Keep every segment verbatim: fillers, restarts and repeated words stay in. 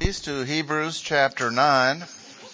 Please to Hebrews chapter nine.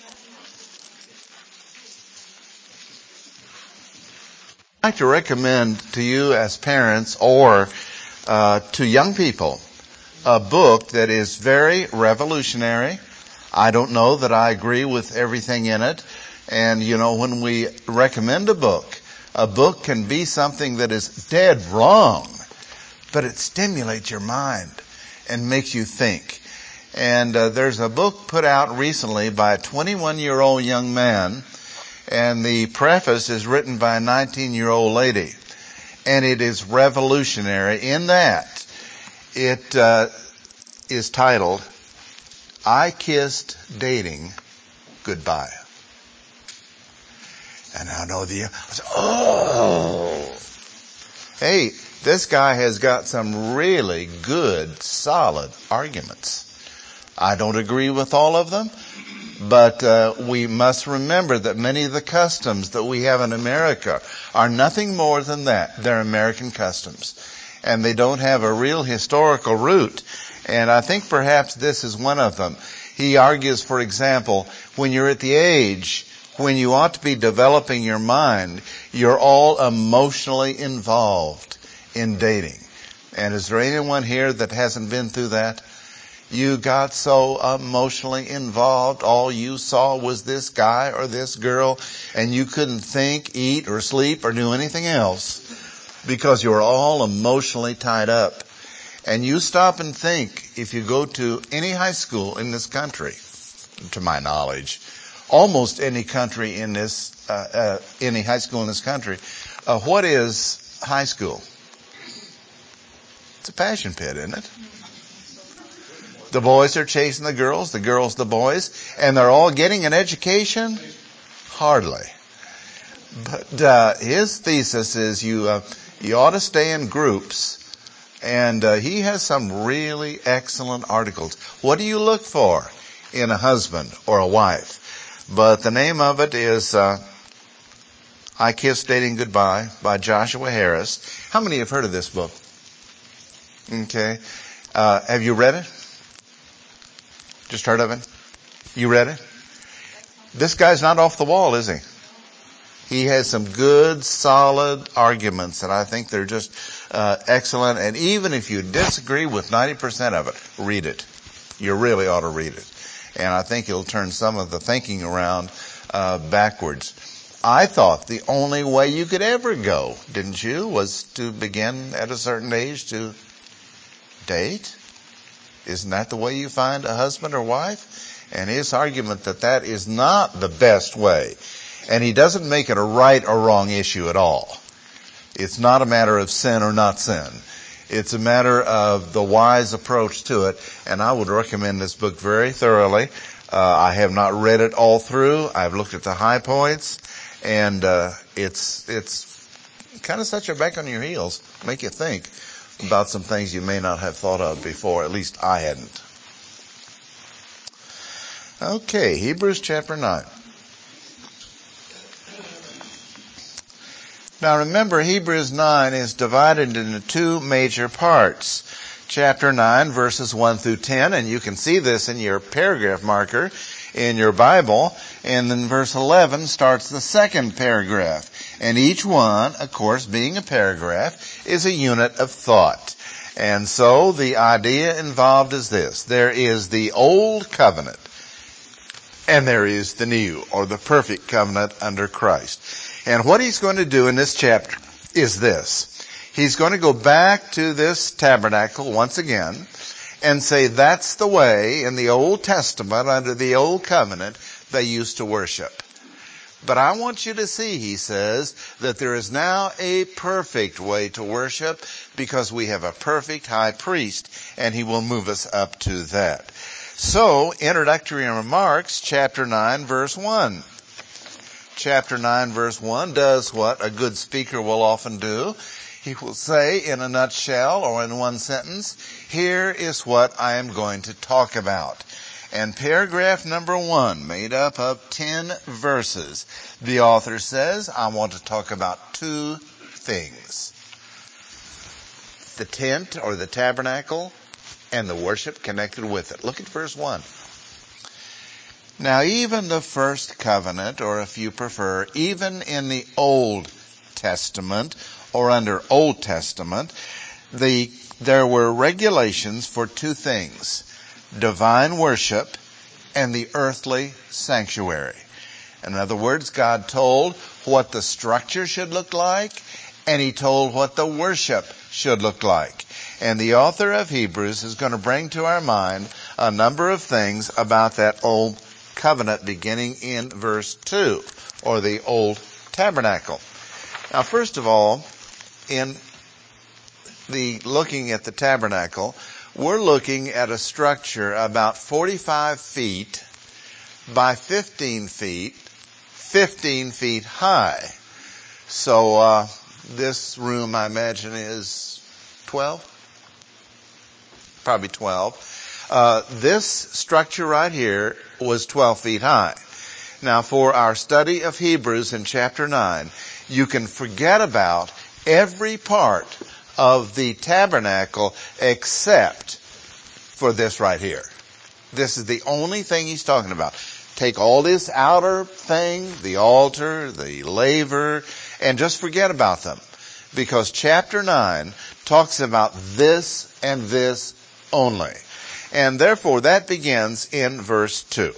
I'd like to recommend to you as parents or uh, to young people a book that is very revolutionary. I don't know that I agree with everything in it. And, you know, when we recommend a book, a book can be something that is dead wrong, but it stimulates your mind and makes you think. And uh, there's a book put out recently by a twenty-one-year-old young man, and the preface is written by a nineteen-year-old lady. And it is revolutionary in that it uh, is titled, I Kissed Dating Goodbye. And I know the, oh, hey, this guy has got some really good, solid arguments. I don't agree with all of them, but uh, we must remember that many of the customs that we have in America are nothing more than that. They're American customs, and they don't have a real historical root. And I think perhaps this is one of them. He argues, for example, when you're at the age when you ought to be developing your mind, you're all emotionally involved in dating. And is there anyone here that hasn't been through that? You got so emotionally involved, all you saw was this guy or this girl, and you couldn't think, eat, or sleep, or do anything else because you were all emotionally tied up. And you stop and think, if you go to any high school in this country, to my knowledge, almost any country in this, uh, uh, any high school in this country, uh, what is high school? It's a passion pit, isn't it? The boys are chasing the girls, the girls the boys, and they're all getting an education? Hardly. But uh, his thesis is you uh, you ought to stay in groups, and uh, he has some really excellent articles. What do you look for in a husband or a wife? But the name of it is uh, I Kissed Dating Goodbye by Joshua Harris. How many have heard of this book? Okay. Uh, have you read it? Just heard of it? You read it? This guy's not off the wall, is he? He has some good, solid arguments, and I think they're just uh, excellent. And even if you disagree with ninety percent of it, read it. You really ought to read it. And I think it'll turn some of the thinking around uh, backwards. I thought the only way you could ever go, didn't you, was to begin at a certain age to date? Isn't that the way you find a husband or wife? And his argument that that is not the best way. And he doesn't make it a right or wrong issue at all. It's not a matter of sin or not sin. It's a matter of the wise approach to it. And I would recommend this book very thoroughly. Uh, I have not read it all through. I've looked at the high points. And uh, it's it's kind of set you back on your heels, make you think about some things you may not have thought of before. At least I hadn't. Okay, Hebrews chapter nine. Now remember, Hebrews nine is divided into two major parts. Chapter nine, verses one through ten, and you can see this in your paragraph marker in your Bible. And then verse eleven starts the second paragraph. And each one, of course, being a paragraph, is a unit of thought. And so the idea involved is this. There is the old covenant, and there is the new, or the perfect covenant under Christ. And what he's going to do in this chapter is this. He's going to go back to this tabernacle once again and say that's the way in the Old Testament under the old covenant they used to worship. But I want you to see, he says, that there is now a perfect way to worship because we have a perfect high priest, and he will move us up to that. So, introductory remarks, chapter nine, verse one. Chapter nine, verse one does what a good speaker will often do. He will say in a nutshell or in one sentence, here is what I am going to talk about. And paragraph number one, made up of ten verses, the author says, I want to talk about two things. The tent or the tabernacle and the worship connected with it. Look at verse one. Now even the first covenant, or if you prefer, even in the Old Testament or under Old Testament, the there were regulations for two things: divine worship and the earthly sanctuary. In other words, God told what the structure should look like, and He told what the worship should look like. And the author of Hebrews is going to bring to our mind a number of things about that old covenant beginning in verse two, or the old tabernacle. Now, first of all, in the looking at the tabernacle, we're looking at a structure about forty-five feet by fifteen feet, fifteen feet high. So, uh, this room, I imagine, is twelve? Probably twelve. Uh, this structure right here was twelve feet high. Now, for our study of Hebrews in chapter nine, you can forget about every part of the tabernacle except for this right here. This is the only thing he's talking about. Take all this outer thing, the altar, the laver, and just forget about them. Because chapter nine talks about this and this only. And therefore that begins in verse two.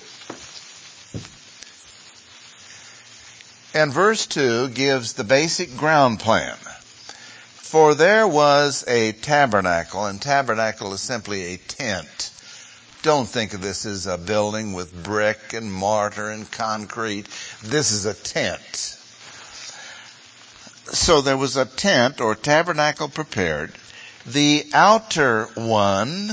And verse two gives the basic ground plan. For there was a tabernacle, and tabernacle is simply a tent. Don't think of this as a building with brick and mortar and concrete. This is a tent. So there was a tent or tabernacle prepared. The outer one,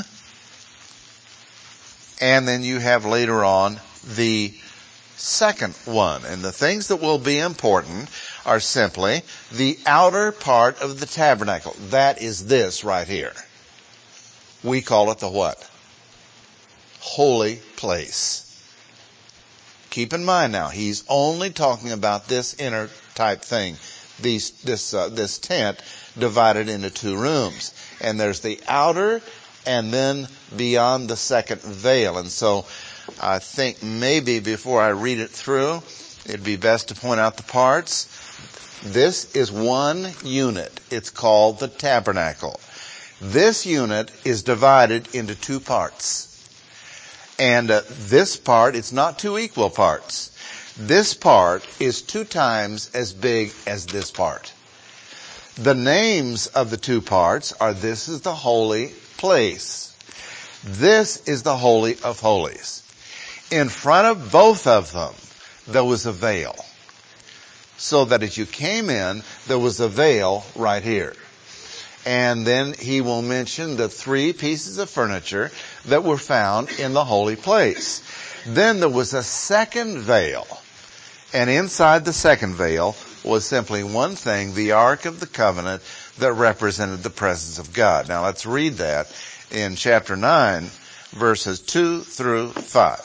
and then you have later on the second one. And the things that will be important are simply the outer part of the tabernacle. That is this right here. We call it the what? Holy place. Keep in mind now, he's only talking about this inner type thing. These, this, uh, this tent divided into two rooms. And there's the outer and then beyond the second veil. And so I think maybe before I read it through, it'd be best to point out the parts. This is one unit. It's called the tabernacle. This unit is divided into two parts. And uh, this part, it's not two equal parts. This part is two times as big as this part. The names of the two parts are, this is the holy place. This is the Holy of Holies. In front of both of them, there was a veil. So that as you came in, there was a veil right here. And then he will mention the three pieces of furniture that were found in the holy place. Then there was a second veil. And inside the second veil was simply one thing, the Ark of the Covenant that represented the presence of God. Now let's read that in chapter nine, verses two through five.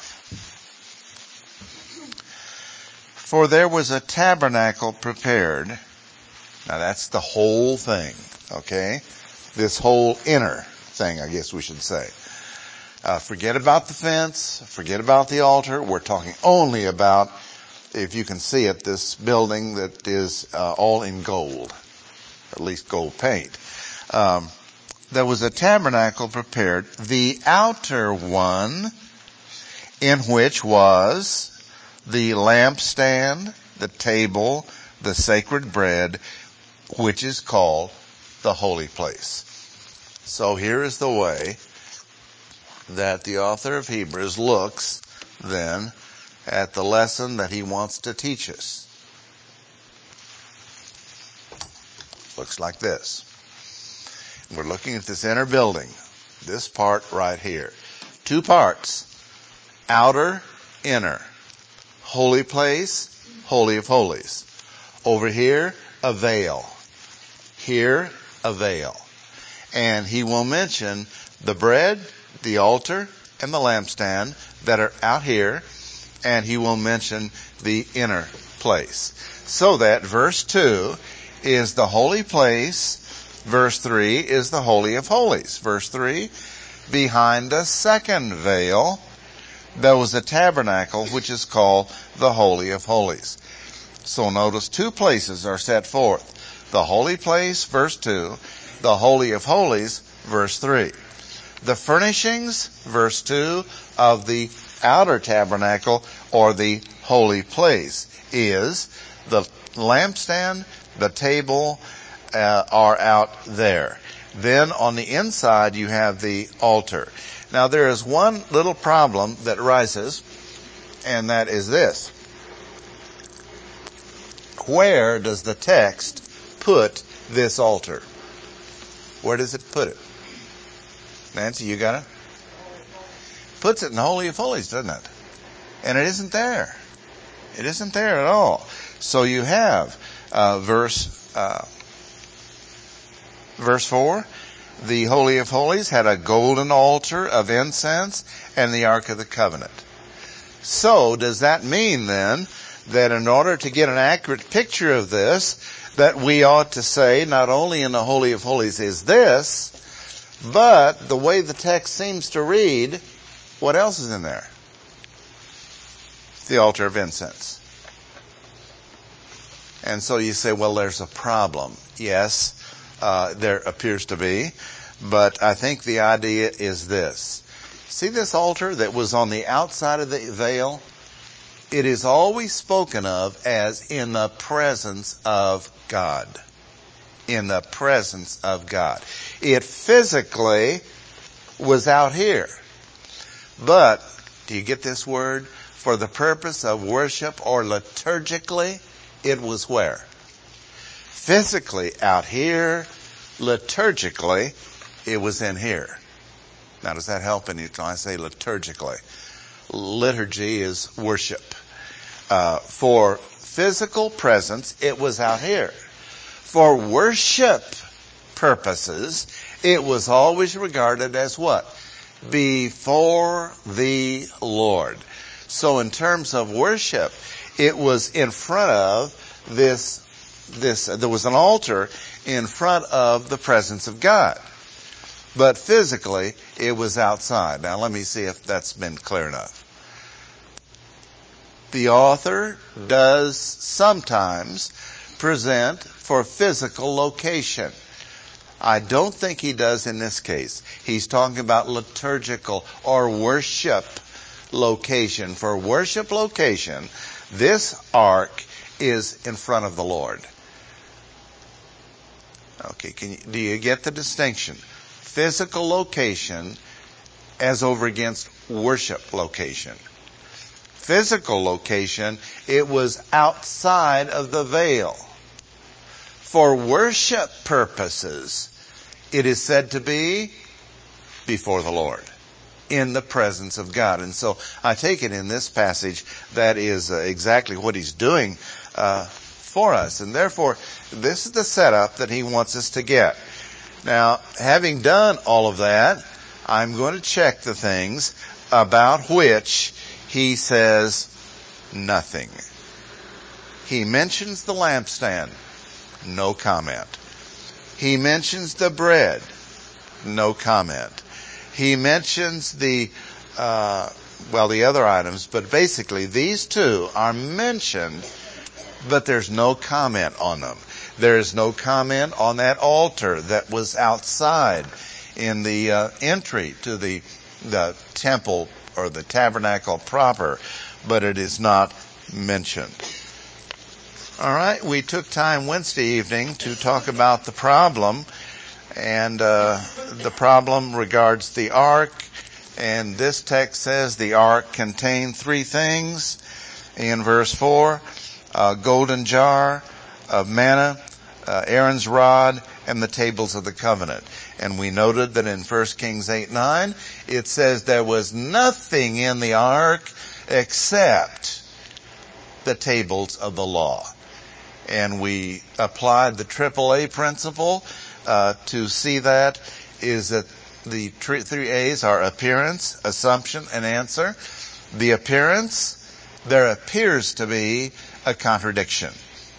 For there was a tabernacle prepared. Now that's the whole thing, okay? This whole inner thing, I guess we should say. Uh, forget about the fence, forget about the altar. We're talking only about, if you can see it, this building that is uh, all in gold, at least gold paint. Um, there was a tabernacle prepared, the outer one, in which was the lampstand, the table, the sacred bread, which is called the holy place. So here is the way that the author of Hebrews looks then at the lesson that he wants to teach us. Looks like this. We're looking at this inner building, this part right here. Two parts, outer, inner. Holy place, Holy of Holies. Over here, a veil. Here, a veil. And he will mention the bread, the altar, and the lampstand that are out here. And he will mention the inner place. So that verse two is the holy place. Verse three is the Holy of Holies. Verse three, behind a second veil, there was a tabernacle which is called the Holy of Holies. So notice two places are set forth. The holy place, verse two. The Holy of Holies, verse three. The furnishings, verse two, of the outer tabernacle or the holy place is the lampstand, the table uh, are out there. Then on the inside you have the altar. Now there is one little problem that arises, and that is this. Where does the text put this altar? Where does it put it? Nancy, you got it? Puts it in the Holy of Holies, doesn't it? And it isn't there. It isn't there at all. So you have uh, verse uh, verse four. The Holy of Holies had a golden altar of incense and the Ark of the Covenant. So does that mean then that in order to get an accurate picture of this, that we ought to say not only in the Holy of Holies is this, but the way the text seems to read, what else is in there? The altar of incense. And so you say, well, there's a problem. Yes, uh, there appears to be. But I think the idea is this. See this altar that was on the outside of the veil? It is always spoken of as in the presence of God. In the presence of God. It physically was out here. But, do you get this word? For the purpose of worship or liturgically, it was where? Physically out here, liturgically, it was in here. Now, does that help any time I say liturgically? Liturgy is worship. Uh, for physical presence, it was out here. For worship purposes, it was always regarded as what? Before the Lord. So in terms of worship, it was in front of this, this, there was an altar in front of the presence of God. But physically, it was outside. Now let me see if that's been clear enough. The author does sometimes present for physical location. I don't think he does in this case. He's talking about liturgical or worship location. For worship location, this ark is in front of the Lord. Okay, can you, do you get the distinction? Physical location as over against worship location. Physical location, it was outside of the veil. For worship purposes, it is said to be before the Lord, in the presence of God. And so I take it in this passage that is uh, exactly what he's doing uh, for us. And therefore, this is the setup that he wants us to get. Now, having done all of that, I'm going to check the things about which he says nothing. He mentions the lampstand. No comment. He mentions the bread. No comment. He mentions the, uh, well, the other items, but basically these two are mentioned, but there's no comment on them. There is no comment on that altar that was outside in the uh, entry to the the temple or the tabernacle proper, but it is not mentioned. All right, we took time Wednesday evening to talk about the problem, and uh, the problem regards the ark, and this text says the ark contained three things. In verse four, a golden jar of manna, uh, Aaron's rod, and the tables of the covenant. And we noted that in First Kings eight nine, it says there was nothing in the ark except the tables of the law. And we applied the triple A principle uh, to see that is that the three A's are appearance, assumption, and answer. The appearance, there appears to be a contradiction.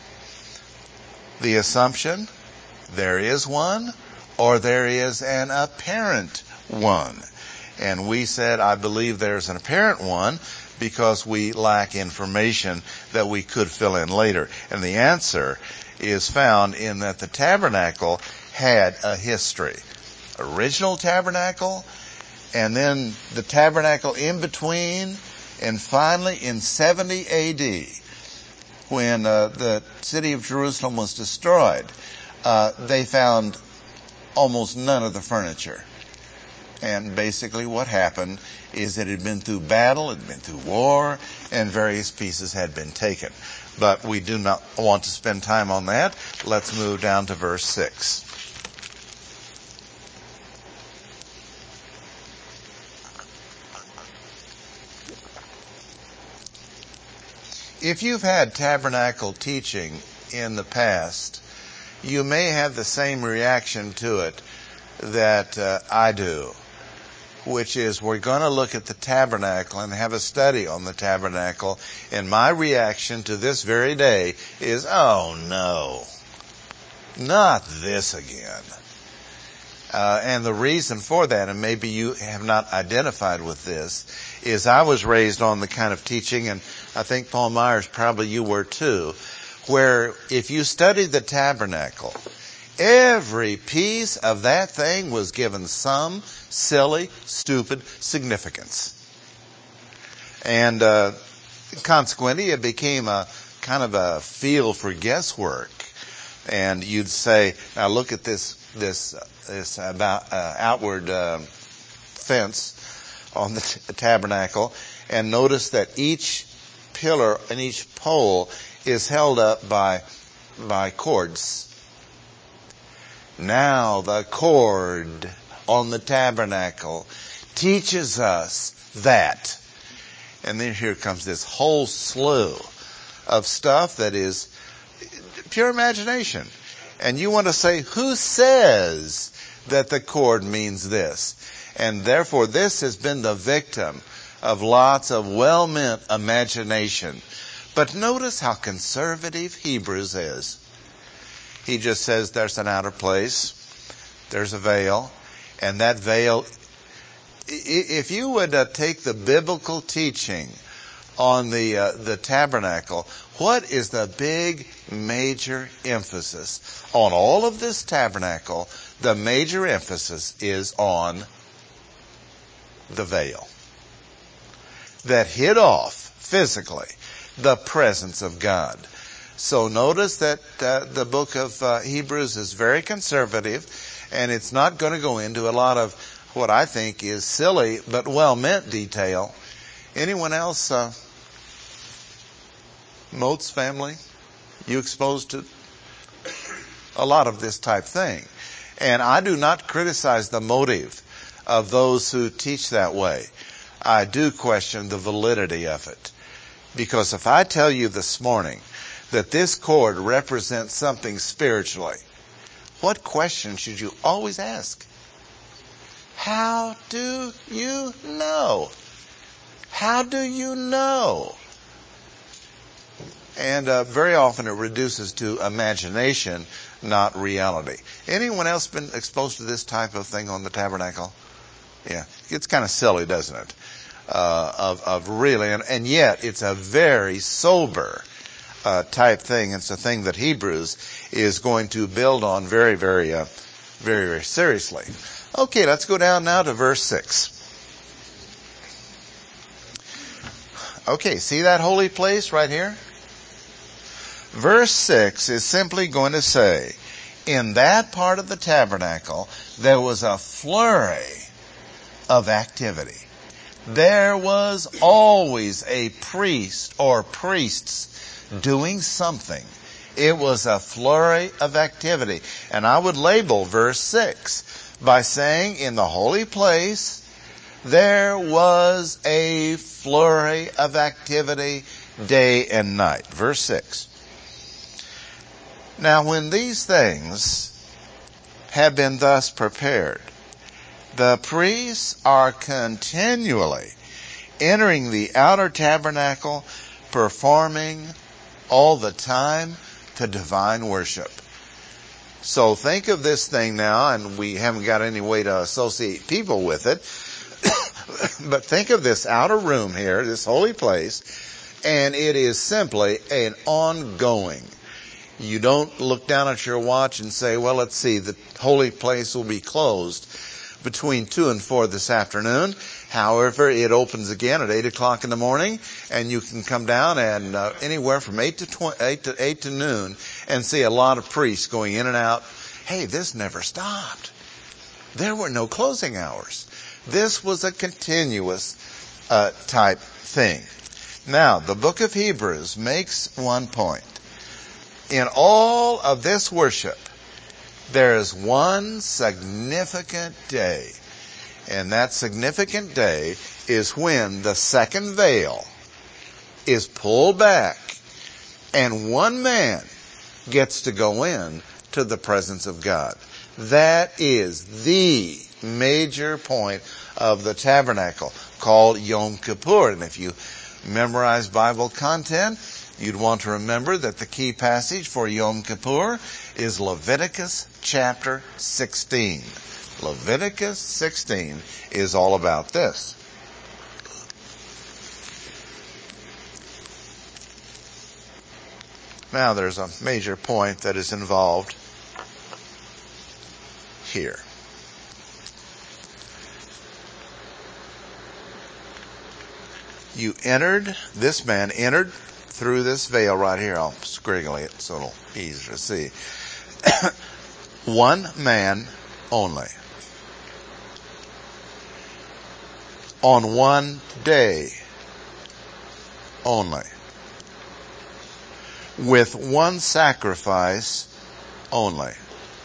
The assumption, there is one, or there is an apparent one. And we said, I believe there's an apparent one because we lack information that we could fill in later. And the answer is found in that the tabernacle had a history. Original tabernacle, and then the tabernacle in between, and finally in seventy A D, when uh, the city of Jerusalem was destroyed, uh, they found almost none of the furniture. And basically what happened is that it had been through battle, it had been through war, and various pieces had been taken. But we do not want to spend time on that. Let's move down to verse six. If you've had tabernacle teaching in the past, you may have the same reaction to it that uh, I do, which is we're going to look at the tabernacle and have a study on the tabernacle, and my reaction to this very day is, oh no, not this again. Uh, and the reason for that, and maybe you have not identified with this, is I was raised on the kind of teaching, and I think Paul Myers, probably you were too, where if you studied the tabernacle, every piece of that thing was given some silly, stupid significance. And uh, consequently, it became a kind of a field for guesswork. And you'd say, now look at this this this about uh, outward uh, fence on the t- tabernacle, and notice that each pillar and each pole is held up by by cords. Now the cord on the tabernacle teaches us that. And then here comes this whole slew of stuff that is pure imagination. And you want to say, who says that the cord means this? And therefore this has been the victim of lots of well-meant imagination. But notice how conservative Hebrews is. He just says there's an outer place, there's a veil, and that veil, if you would uh, take the biblical teaching on the uh, the tabernacle, what is the big major emphasis on all of this tabernacle? The major emphasis is on the veil that hid off physically the presence of God. So notice that uh, the book of uh, Hebrews is very conservative, and it's not going to go into a lot of what I think is silly but well-meant detail. Anyone else, uh, Moats family, you exposed to a lot of this type thing? And I do not criticize the motive of those who teach that way. I do question the validity of it. Because if I tell you this morning that this cord represents something spiritually, what question should you always ask? How do you know? How do you know? And uh, very often it reduces to imagination, not reality. Anyone else been exposed to this type of thing on the tabernacle? Yeah, it's kind of silly, doesn't it? Uh, of, of really, and, and yet it's a very sober uh, type thing. It's a thing that Hebrews is going to build on very, very, uh, very, very seriously. Okay, let's go down now to verse six. Okay, see that holy place right here? Verse six is simply going to say, in that part of the tabernacle, there was a flurry of activity. There was always a priest or priests doing something. It was a flurry of activity. And I would label verse six by saying, in the holy place, there was a flurry of activity day and night. Verse six. Now, when these things have been thus prepared, the priests are continually entering the outer tabernacle, performing all the time the divine worship. So think of this thing now, and we haven't got any way to associate people with it, But think of this outer room here, this holy place, and it is simply an ongoing. You don't look down at your watch and say, well, let's see, the holy place will be closed between two and four this afternoon. However, it opens again at eight o'clock in the morning, and you can come down and uh, anywhere from eight to twenty, eight to eight to noon, and see a lot of priests going in and out. Hey, this never stopped. There were no closing hours. This was a continuous uh, type thing. Now, the book of Hebrews makes one point. In all of this worship, there is one significant day. And that significant day is when the second veil is pulled back and one man gets to go in to the presence of God. That is the major point of the tabernacle, called Yom Kippur. And if you memorize Bible content, you'd want to remember that the key passage for Yom Kippur is Leviticus chapter sixteen. Leviticus sixteen is all about this. Now there's a major point that is involved here. You entered, this man entered through this veil right here. I'll scriggle it so it'll be easier to see. One man only. On one day only. With one sacrifice only.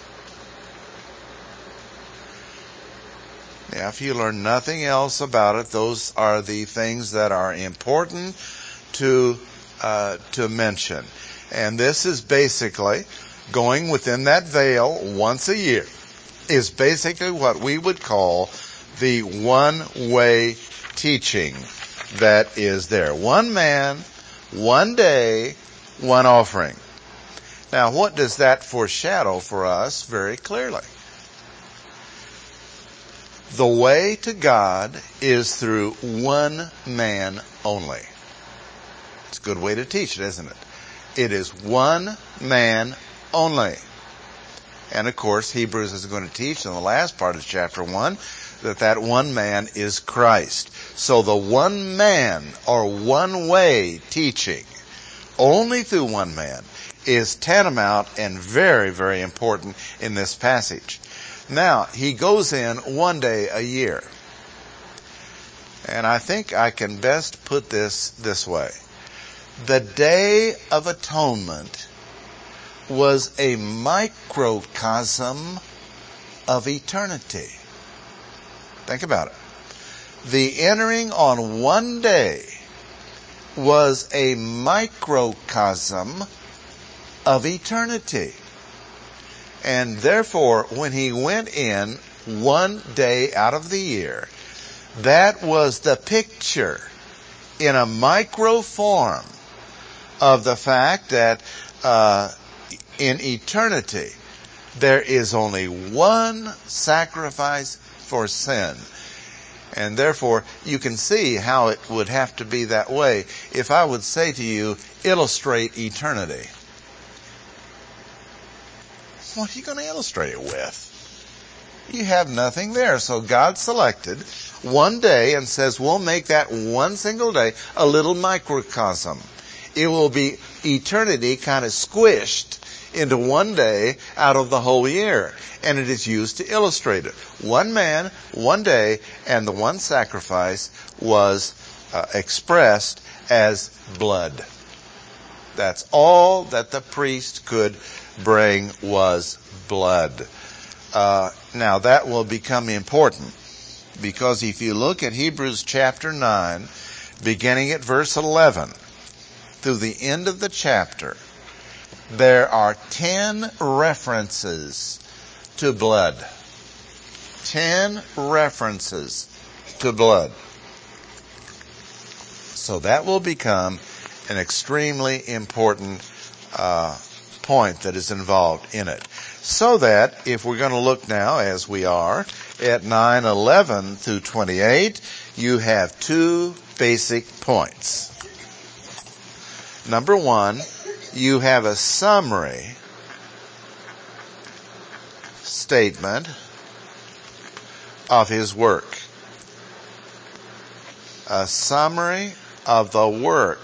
Now, if you learn nothing else about it, those are the things that are important to uh, to mention. And this is basically going within that veil once a year is basically what we would call the one-way teaching that is there. One man, one day, one offering. Now, what does that foreshadow for us very clearly? The way to God is through one man only. It's a good way to teach it, isn't it? It is one man only. And of course, Hebrews is going to teach in the last part of chapter one that that one man is Christ. So the one man or one way teaching only through one man is tantamount and very, very important in this passage. Now, he goes in one day a year. And I think I can best put this this way. The Day of Atonement was a microcosm of eternity. Think about it. The entering on one day was a microcosm of eternity. And therefore, when he went in one day out of the year, that was the picture in a micro form of the fact that uh, in eternity, there is only one sacrifice for sin. And therefore, you can see how it would have to be that way. If I would say to you, illustrate eternity, what are you going to illustrate it with? You have nothing there. So God selected one day and says, we'll make that one single day a little microcosm. It will be eternity kind of squished into one day out of the whole year. And it is used to illustrate it. One man, one day, and the one sacrifice was uh, expressed as blood. That's all that the priest could bring was blood. Uh, now that will become important because if you look at Hebrews chapter nine, beginning at verse eleven, through the end of the chapter, there are ten references to blood. Ten references to blood. So that will become an extremely important uh, point that is involved in it. So that if we're going to look now, as we are, at nine eleven through twenty-eight, you have two basic points. Number one, you have a summary statement of his work. A summary of the work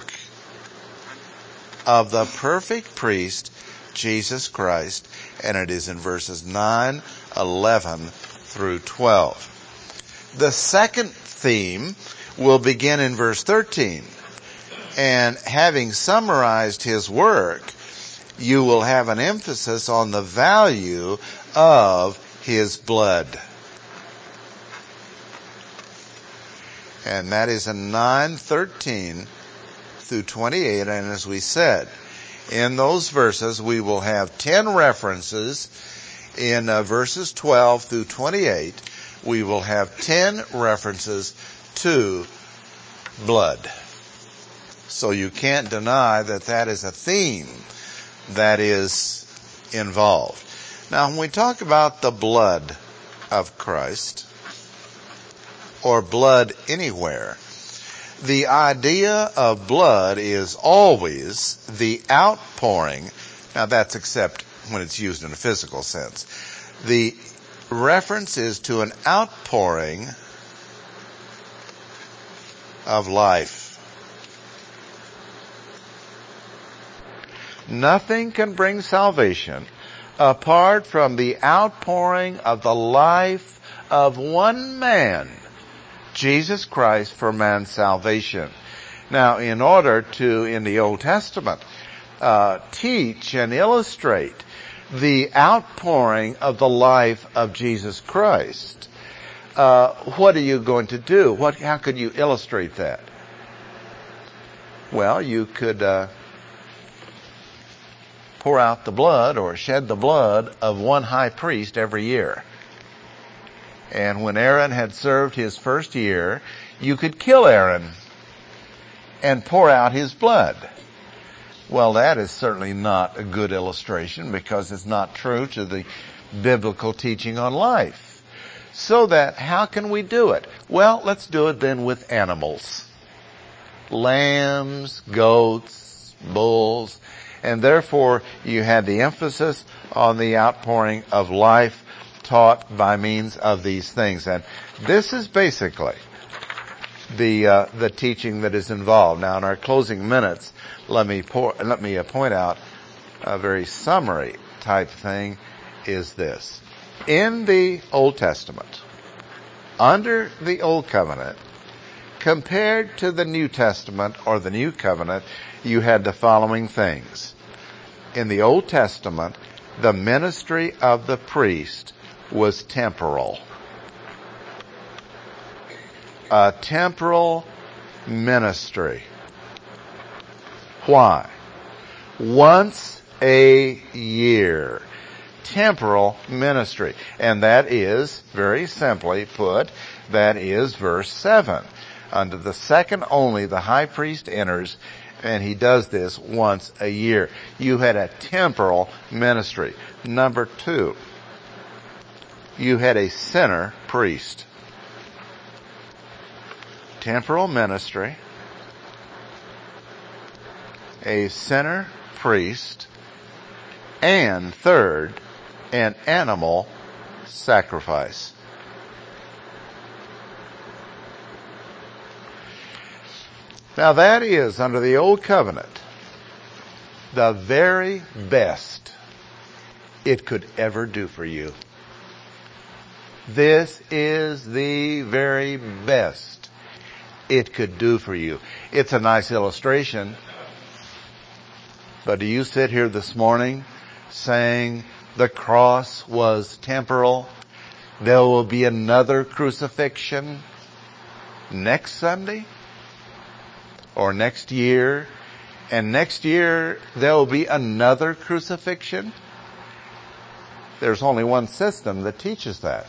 of the perfect priest, Jesus Christ, and it is in verses nine, eleven through twelve. The second theme will begin in verse thirteen. And having summarized his work, you will have an emphasis on the value of his blood. And that is in nine thirteen through twenty-eight. And as we said, in those verses we will have ten references. In uh, verses twelve through twenty-eight, we will have ten references to blood. So you can't deny that that is a theme that is involved. Now, when we talk about the blood of Christ, or blood anywhere, the idea of blood is always the outpouring. Now, that's except when it's used in a physical sense. The reference is to an outpouring of life. Nothing can bring salvation apart from the outpouring of the life of one man, Jesus Christ, for man's salvation. Now, in order to, in the Old Testament, uh, teach and illustrate the outpouring of the life of Jesus Christ, uh, what are you going to do? What, how could you illustrate that? Well, you could, uh, pour out the blood or shed the blood of one high priest every year. And when Aaron had served his first year, you could kill Aaron and pour out his blood. Well, that is certainly not a good illustration because it's not true to the biblical teaching on life. So that, how can we do it? Well, let's do it then with animals. Lambs, goats, bulls. And therefore, you had the emphasis on the outpouring of life taught by means of these things. And this is basically the uh, the teaching that is involved. Now, in our closing minutes, let me pour, let me uh, point out a very summary type thing is this. In the Old Testament, under the Old Covenant, compared to the New Testament or the New Covenant, you had the following things. In the Old Testament, the ministry of the priest was temporal. A temporal ministry. Why? Once a year. Temporal ministry. And that is, very simply put, that is verse seven. Under the second only, the high priest enters, and he does this once a year. You had a temporal ministry. Number two, you had a sinner priest. Temporal ministry, a sinner priest, and third, an animal sacrifice. Now that is, under the Old Covenant, the very best it could ever do for you. This is the very best it could do for you. It's a nice illustration, but do you sit here this morning saying the cross was temporal? There will be another crucifixion next Sunday? Or next year, and next year there will be another crucifixion? There's only one system that teaches that.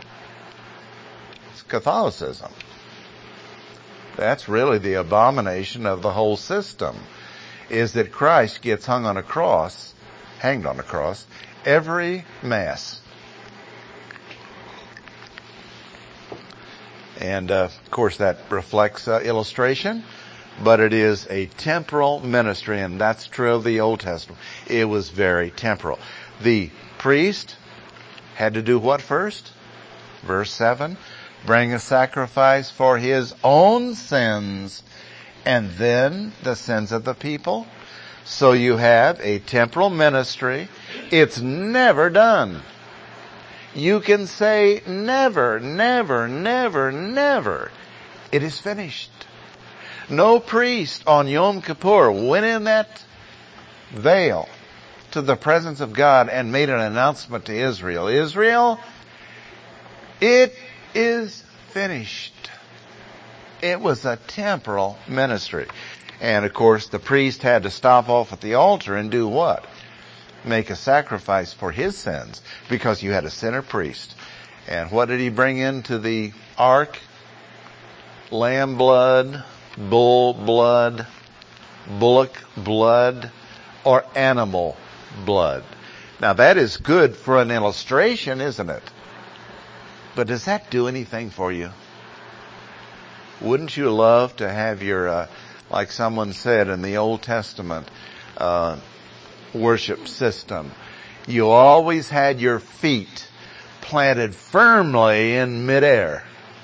It's Catholicism. That's really the abomination of the whole system, is that Christ gets hung on a cross, hanged on a cross, every Mass. And, uh, of course, that reflects uh, illustration, but it is a temporal ministry, and that's true of the Old Testament. It was very temporal. The priest had to do what first? Verse seven, bring a sacrifice for his own sins, and then the sins of the people. So you have a temporal ministry. It's never done. You can say never, never, never, never. It is finished. No priest on Yom Kippur went in that veil to the presence of God and made an announcement to Israel. Israel, it is finished. It was a temporal ministry. And of course, the priest had to stop off at the altar and do what? Make a sacrifice for his sins, because you had a sinner priest. And what did he bring into the ark? Lamb blood, bull blood, bullock blood, or animal blood. Now that is good for an illustration, isn't it? But does that do anything for you? Wouldn't you love to have your, uh, like someone said in the Old Testament, uh, worship system, you always had your feet planted firmly in midair.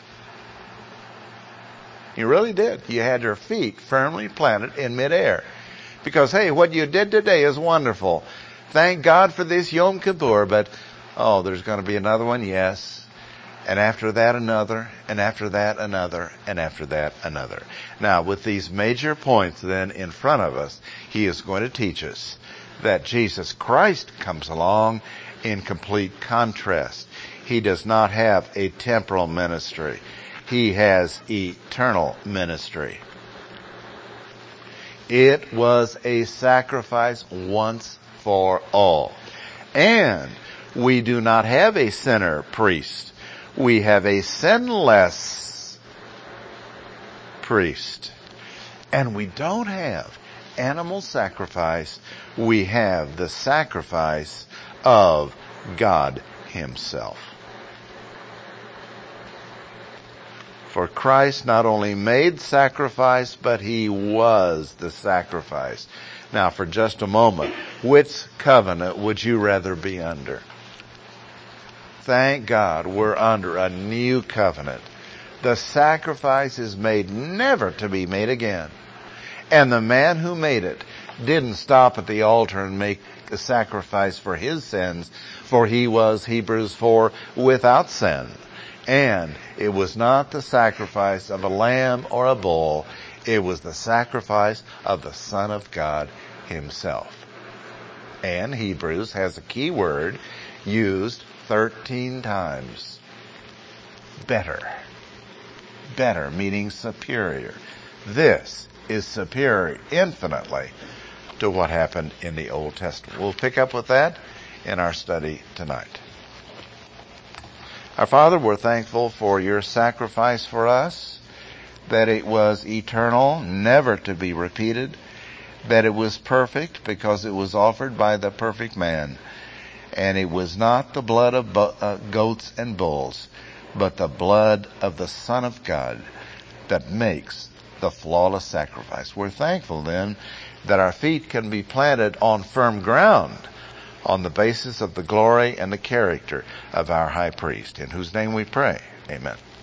You really did. You had your feet firmly planted in midair. Because, hey, what you did today is wonderful. Thank God for this Yom Kippur, but, oh, there's going to be another one? Yes. And after that, another, and after that, another, and after that, another. Now, with these major points then in front of us, he is going to teach us that Jesus Christ comes along in complete contrast. He does not have a temporal ministry. He has eternal ministry. It was a sacrifice once for all. And we do not have a sinner priest. We have a sinless priest. And we don't have animal sacrifice. We have the sacrifice of God himself. For Christ not only made sacrifice, but he was the sacrifice. Now, for just a moment, which covenant would you rather be under? Thank God we're under a new covenant. The sacrifice is made never to be made again. And the man who made it didn't stop at the altar and make a sacrifice for his sins, for he was, Hebrews four, without sin. And it was not the sacrifice of a lamb or a bull. It was the sacrifice of the Son of God himself. And Hebrews has a key word used thirteen times. Better. Better, meaning superior. This is superior infinitely to what happened in the Old Testament. We'll pick up with that in our study tonight. Our Father, we're thankful for your sacrifice for us, that it was eternal, never to be repeated, that it was perfect because it was offered by the perfect man, and it was not the blood of bu- uh, goats and bulls, but the blood of the Son of God that makes the flawless sacrifice. We're thankful then that our feet can be planted on firm ground on the basis of the glory and the character of our high priest, in whose name we pray. Amen.